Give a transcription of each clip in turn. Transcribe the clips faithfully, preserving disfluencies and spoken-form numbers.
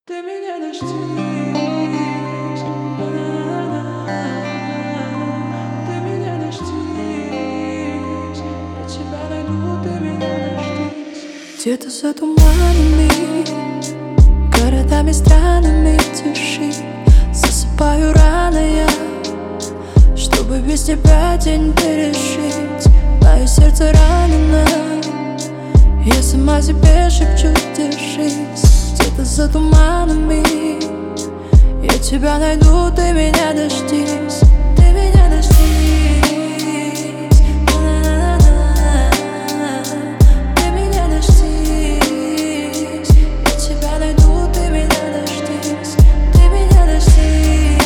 Ты меня дождись, ты меня дождись, я тебя найду, ты меня дождись. Где-то за туманами, городами странами тиши, засыпаю рано я, чтобы без тебя день пережить. Мое сердце ранено, я сама себе шепчу, держись. Где-то за туманами я тебя найду, ты меня дождись, ты меня дождись, ты меня дождись, я тебя найду, ты меня дождись, ты меня дождись,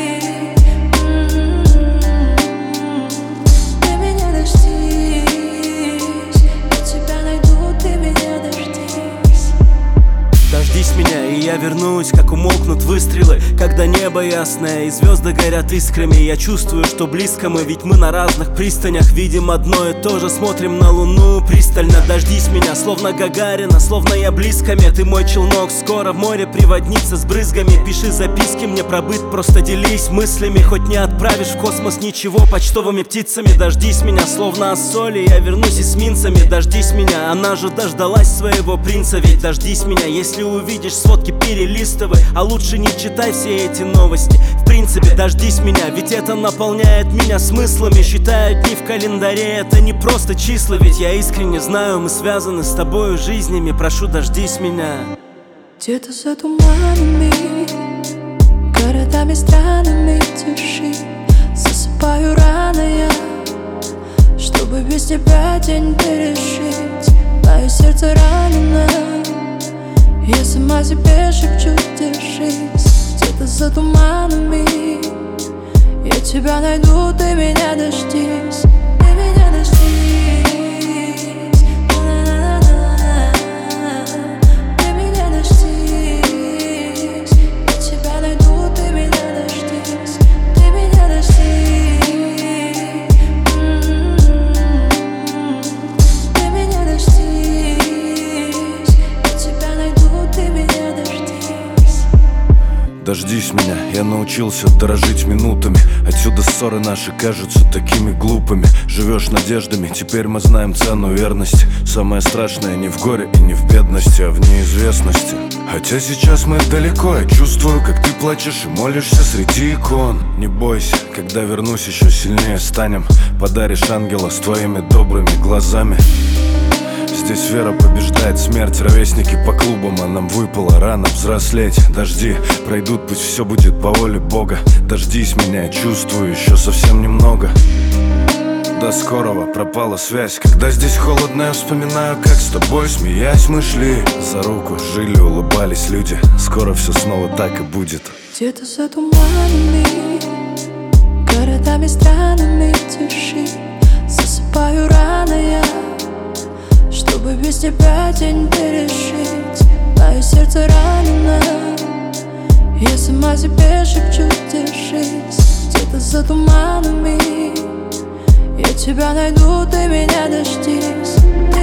ты меня дождись, я тебя найду, ты меня дождись. Дождись меня, и я вернусь, как умолкнут выстрелы, когда небо ясное и звезды горят искрами. Я чувствую, что близко мы, ведь мы на разных пристанях видим одно и то же, смотрим на луну пристально. Дождись меня, словно Гагарина, словно я близками. Ты мой челнок, скоро в море приводнится с брызгами. Пиши записки мне про быт, просто делись мыслями. Хоть не отправишь в космос ничего почтовыми птицами. Дождись меня, словно Ассоли, я вернусь эсминцами. Дождись меня, она же дождалась своего принца. Ведь дождись меня, если увидишь сводки, перелистывай, а лучше не читай все эти новости. В принципе, дождись меня, ведь это наполняет меня смыслами. Считаю дни в календаре, это не просто числа. Ведь я искренне знаю, мы связаны с тобою жизнями. Прошу, дождись меня. Где-то за туманами, городами странами тиши, засыпаю рано я, чтобы без тебя день пережить. Мое сердце ранено, я сама себе шепчу, держись. Где-то за туманами я тебя найду, ты меня дождись, ты меня дождись, ты меня дождись, я тебя найду, ты меня дождись, ты меня дождись, ты меня дождись, я тебя найду, ты меня дождись. Дождись меня, я научился дорожить минутами. Отсюда ссоры наши кажутся такими глупыми. Живешь надеждами, теперь мы знаем цену верности. Самое страшное не в горе и не в бедности, а в неизвестности. Хотя сейчас мы далеко, я чувствую, как ты плачешь и молишься среди икон. Не бойся, когда вернусь, еще сильнее станем. Подаришь ангела с твоими добрыми глазами. Здесь вера побеждает смерть, ровесники по клубам, а нам выпало рано взрослеть. Дожди пройдут, пусть все будет по воле Бога. Дождись меня, я чувствую еще совсем немного. До скорого, пропала связь. Когда здесь холодно, я вспоминаю, как с тобой, смеясь, мы шли за руку, жили, улыбались люди. Скоро все снова так и будет. Где-то за туманами, городами странами тиши, засыпаю рано я, чтобы без тебя день пережить. Мое сердце ранено, я сама себе шепчу, держись. Где-то за туманами я тебя найду, ты меня дождись.